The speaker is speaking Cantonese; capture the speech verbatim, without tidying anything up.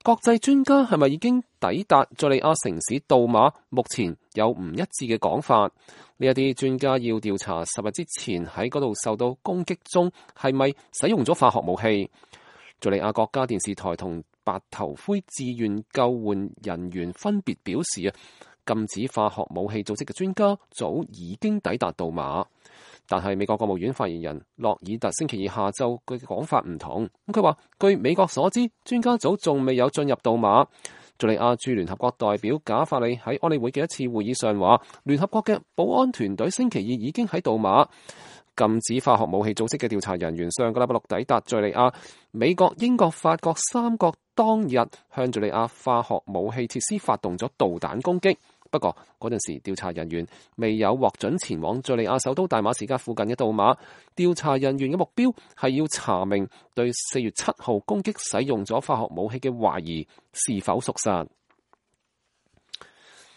國際專家係咪已經抵達敘利亞城市杜馬？目前有唔一致嘅講法。呢一啲專家要調查十日之前喺嗰度受到攻擊中係咪使用咗化學武器。敘利亞國家電視台同白頭盔志願救援人員分別表示啊，禁止化學武器組織嘅專家早已經抵達杜馬。但係美國國務院發言人洛爾特星期二下晝佢嘅講法唔同。咁佢話，據美國所知，專家組仲未有進入杜馬。敘利亞駐聯合國代表賈法里喺安理會嘅一次會議上話，聯合國嘅保安團隊星期二已經喺杜馬。禁止化學武器組織嘅調查人員上個禮拜六抵達敘利亞。美國、英國、法國三國當日向敘利亞化學武器設施發動咗導彈攻擊。不過嗰陣時，調查人員未有獲准前往敘利亞首都大馬士革附近嘅杜馬。調查人員嘅目標係要查明對四月七號攻擊使用咗化學武器嘅懷疑是否屬實。